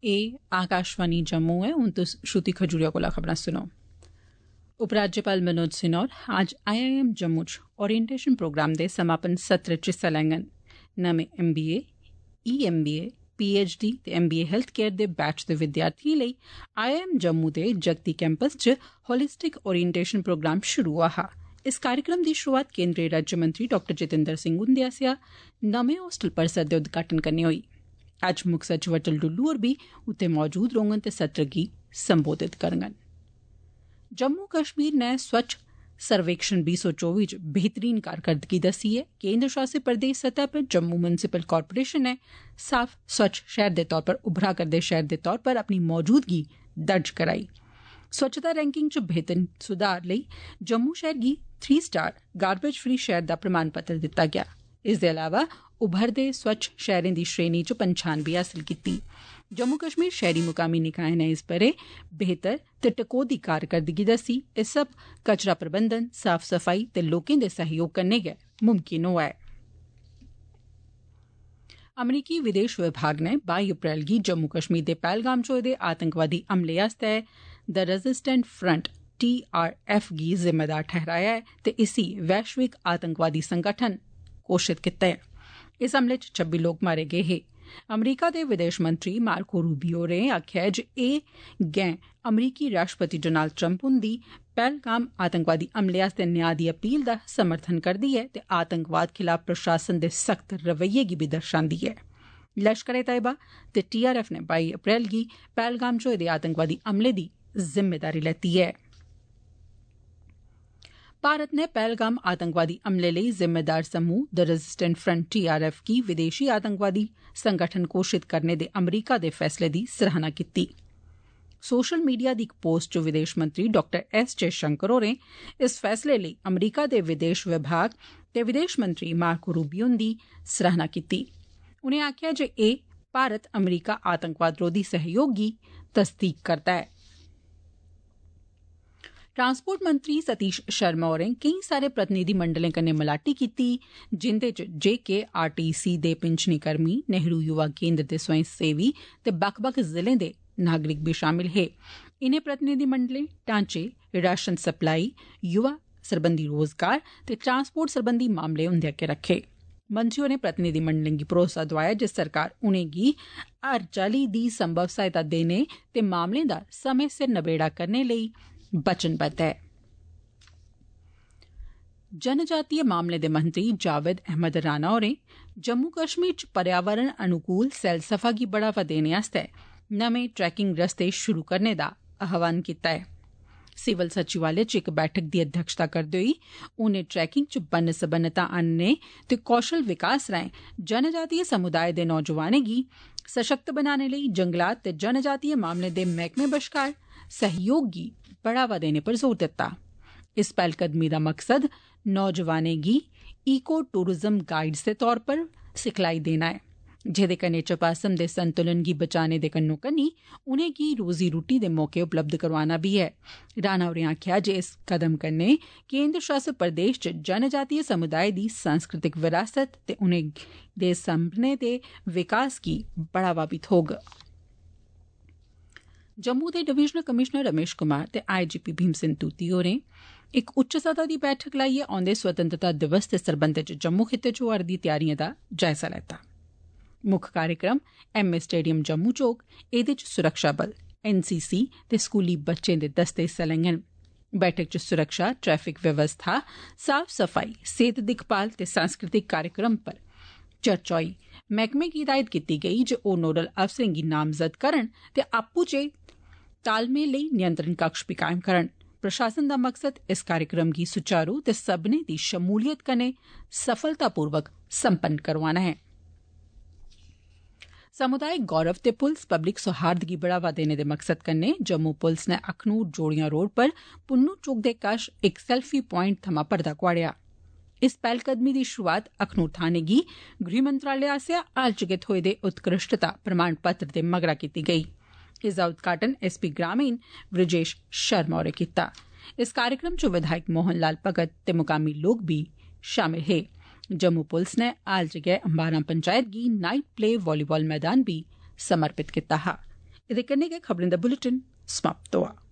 आकाशवाणी जम्मू है। हून तुस श्रुति खजूरिया कोला खबरां सुनो। उपराज्यपाल मनोज सिन्हा अज्ज IIM जम्मू च ओरिएंटेशन प्रोग्राम दे समापन सत्र च हिस्सा लैङन। नमें MBA, EMBA, PhD ते MBA हेल्थ केयर दे बैच दे विद्यार्थियें लेई IIM जम्मू दे जगती कैंपस च होलिस्टिक ओरिएंटेशन प्रोग्राम शुरू होआ हा। इस कार्यक्रम दी शुरुआत केंद्रीय राज्य मंत्री डॉ जितेंद्र सिंह हुंदे आसेआ नमें होस्टल परिसर दे उद्घाटन कन्नै होई। अज्ज मुक्ख सचिव अटल डुल्लू होर बी उत्थे मौजूद रौह्ङन ते सत्र गी संबोधित करङन। जम्मू कश्मीर नै स्वच्छ सर्वेक्षण 2024 च बेहतरीन कारकरदगी दस्सी ऐ। केंद्र शासित प्रदेश सतह पर जम्मू म्युनिसिपल कारपोरेशन ने साफ स्वच्छ शहर दे तौर पर उभरा करदे शहर दे तौर पर अपनी मौजूदगी दर्ज कराई। स्वच्छता रैंकिंग च बेहतर सुधार लेई जम्मू शहर गी 3 स्टार गार्बेज फ्री शहर दा प्रमाण पत्र दित्ता गेआ। इस दे अलावा उभरदे स्वच्छ शहरें दी श्रेणी च पंछान बी हासिल कीती। जम्मू कश्मीर शहरी मुकामी निकाय ने इस ब'रे बेहतर ते टकोह्दी कारकरदगी दस्सी। एह् सब कचरा प्रबंधन, साफ सफाई ते लोकें दे सहयोग कन्नै गै मुमकिन होआ ऐ। अमरीकी विदेश विभाग ने 22 अप्रैल गी जम्मू कश्मीर दे पहलगाम च होए दे आतंकवादी हमले आस्तै द रेजिस्टेंट फ्रंट TRF गी जिम्मेदार ठहराया ऐ ते इसी वैश्विक आतंकवादी संगठन घोषित कीता ऐ। इस हमले च 26 लोक मारे गे हे। अमरीका दे विदेश मंत्री मार्को रूबियो होरें आखेआ ऐ जे एह् गैं अमरीकी राष्ट्रपति डोनाल्ड ट्रंप हुंदी पहलगाम आतंकवादी हमले आस्तै न्याय दी अपील दा समर्थन करदी ऐ ते आतंकवाद खिलाफ प्रशासन दे सख्त रवैये गी बी दर्शांदी ऐ। लश्कर ए तैयबा ते TRF ने 22 अप्रैल गी पहलगाम च होए दे आतंकवादी हमले दी जिम्मेदारी लैती ऐ। भारत ने पहलगाम आतंकवादी हमले लेई जिम्मेदार समूह द रेजिस्टेंट फ्रंट TRF गी विदेशी आतंकवादी संगठन घोषित करने दे अमरीका दे फैसले दी सराहना कीती। सोशल मीडिया दी इक पोस्ट च विदेश मंत्री डॉ S जयशंकर होरें इस फैसले लेई अमरीका दे विदेश विभाग ते विदेश मंत्री मार्को रूबियो हुंदी सराहना कीती। उनें आखेआ जे एह् भारत अमरीका आतंकवाद रोधी सहयोग गी तस्दीक करदा ऐ। ट्रांसपोर्ट मंत्री सतीश शर्मा होरें केईं सारे प्रतिनिधिमंडलें कन्नै मलाटी कीती जिंदे च JKRTC दे पिंचनी कर्मी, नेहरू युवा केंद्र दे स्वयंसेवी ते बक्ख-बक्ख जिलें दे नागरिक बी शामिल हे। इनें प्रतिनिधिमंडलें ढांचे, राशन सप्लाई, युवा सरबंधी रोजगार ते ट्रांसपोर्ट सरबंधी मामले उंदे अग्गे रक्खे। मंत्री होरें प्रतिनिधिमंडलें गी भरोसा दोआया जे सरकार उनेंगी हर चाल्ली दी संभव सहायता देने ते मामलें दा समें सिर नबेड़ा करने लेई वचनबद्ध ऐ। जनजातीय मामले दे मंत्री जावेद अहमद राणा होरें जम्मू कश्मीर च पर्यावरण अनुकूल सैलसफा गी बढ़ावा देने आस्तै नमें ट्रैकिंग रस्ते शुरू करने दा आह्वान कीता ऐ। सिविल सचिवालय च इक बैठक दी अध्यक्षता करदे होई उनें ट्रैकिंग च बन्न-सबन्नता आनने ते कौशल विकास राएं जनजातीय समुदाय दे नौजवानें गी सशक्त बनाने लेई जंगलात ते जनजातीय मामले दे मैह्कमे बश्कार सहयोग गी बढ़ावा देने पर जोर दित्ता। इस पैह्लकदमी दा मकसद नौजवानें गी इको टूरिज्म गाइड्स दे तौर पर सिखलाई देना ऐ, जेह्दे कन्नै चपासम दे संतुलन गी बचाने दे कन्नो कन्नी उनेंगी रोजी रूट्टी दे मौके उपलब्ध करवाना बी ऐ। राणा होरें आखेआ जे इस कदम कन्नै केंद्र शासित प्रदेश च जनजातीय समुदाय दी सांस्कृतिक विरासत ते उनें दे सपने दे विकास गी बढ़ावा बी थ्होग। जम्मू दे डिवीजनल कमिशनर रमेश कुमार ते IGP भीम सिंह तूती होरें इक उच्च सतह दी बैठक लाइयै औंदे स्वतंत्रता दिवस दे सरबंधै च जम्मू खित्ते च होआ'रदी त्यारिएं दा जायजा लैता। मुक्ख कार्यक्रम MA स्टेडियम जम्मू च होग। एह्दे च सुरक्षा बल, NCC ते स्कूली बच्चें दे दस्ते हिस्सा लैङन। बैठक च सुरक्षा, ट्रैफिक व्यवस्था, साफ सफाई, सेहत दिक्खभाल ते सांस्कृतिक कार्यक्रम पर चर्चा होई। मैह्कमे गी हिदायत कीती गेई जे ओह् नोडल अफसरें गी नामजद करन ते आपूं चै तालमेल लेई नियंत्रण कक्ष बी कायम करन। प्रशासन दा मकसद इस कार्यक्रम गी सुचारू ते सब्भनें दी शमूलियत कन्नै सफलतापूर्वक संपन्न करोआना ऐ। सामुदायिक गौरव ते पुलस पब्लिक सौहार्द गी बढ़ावा देने दे मकसद कन्नै जम्मू पुलस नै अखनूर जोड़ियां रोड पर पुन्नू चौक दे कश इक सेल्फी प्वाइंट थमां पर्दा कुआड़ेआ। इस पैह्लकदमी दी शुरुआत अखनूर थाने गी गृह मंत्रालय आसेआ हाल च गै थ्होए दे उत्कृष्टता प्रमाण पत्र दे मगरा कीती गेई। इसदा उद्घाटन SP ग्रामीण ब्रजेश शर्मा होरें कीता। इस कार्यक्रम च विधायक मोहन लाल भगत ते मुकामी लोक बी शामिल हे। जम्मू पुलस नै हाल च गै अम्बारां पंचायत गी नाइट प्ले वालीबाल मैदान बी समर्पित कीता हा। एह्दे कन्नै गै खबरें दा बुलेटिन समाप्त होआ।